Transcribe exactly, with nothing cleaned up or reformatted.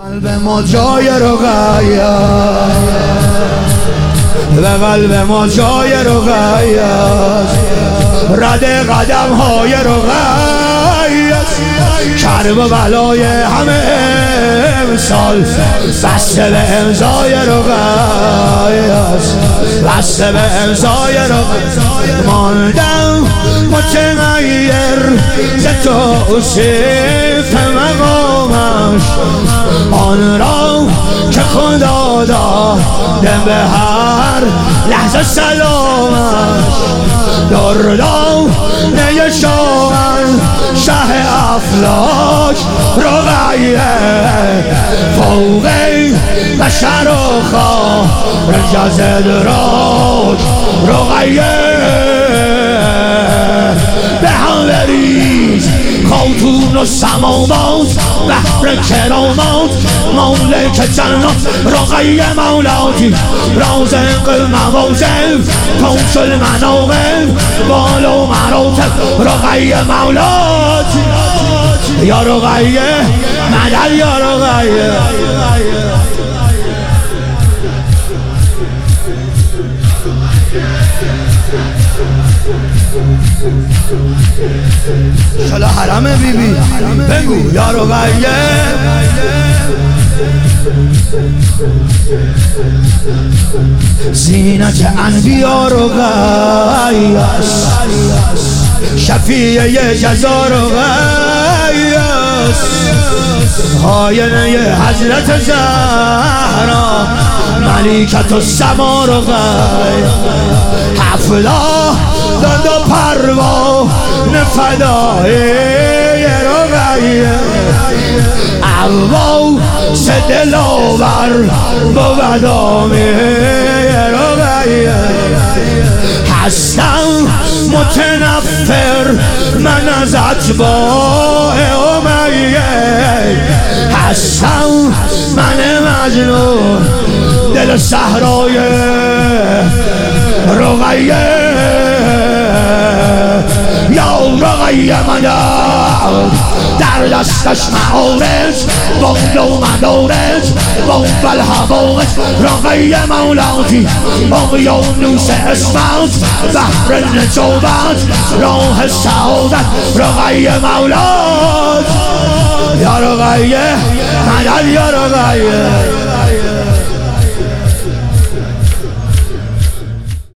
قلب ما جای رقیه، به قلب ما جای رقیه، رد قدم های رقیه، کرب و بلای همه امسال بسته به امضای رقیه، بسته به امضای رقیه. ماندم متغیر ز توصیف مقامش، آن را که خدا دادم به هر لحظه سلامش. دردم نی شاهن شه افلاک رقیه، فوق بشر و خارج از ادراک رقیه. به هم بریز خاتون و سماوات، بحر کرامات، مالک جنات رقیه مولاتی. رازق موازف توش المناقب، بالا و مراتب رقیه مولاتی. یا رقیه مدد یا رقیه. شلا حرم بی بی بگو یا رقیه. زینت انبیا رقیه است، شفیع جزا رقیه است، آینه حضرت زهرا ملیکت السما رقیه. حفلا داد و پروانه فدای رقیه، عواس دلاور بود آمه رقیه. هستم متنفر من از اتباع امیه، هستم من مجنون دل صحرای رقیه. یا رقیه مدد در دستش معارج، بند و مدارج بند الحوادث رقیه مولاتی. اقیانوس اسمت بحر نجابت، راه سعادت رقیه مولات. یا رقیه مدد یا رقیه.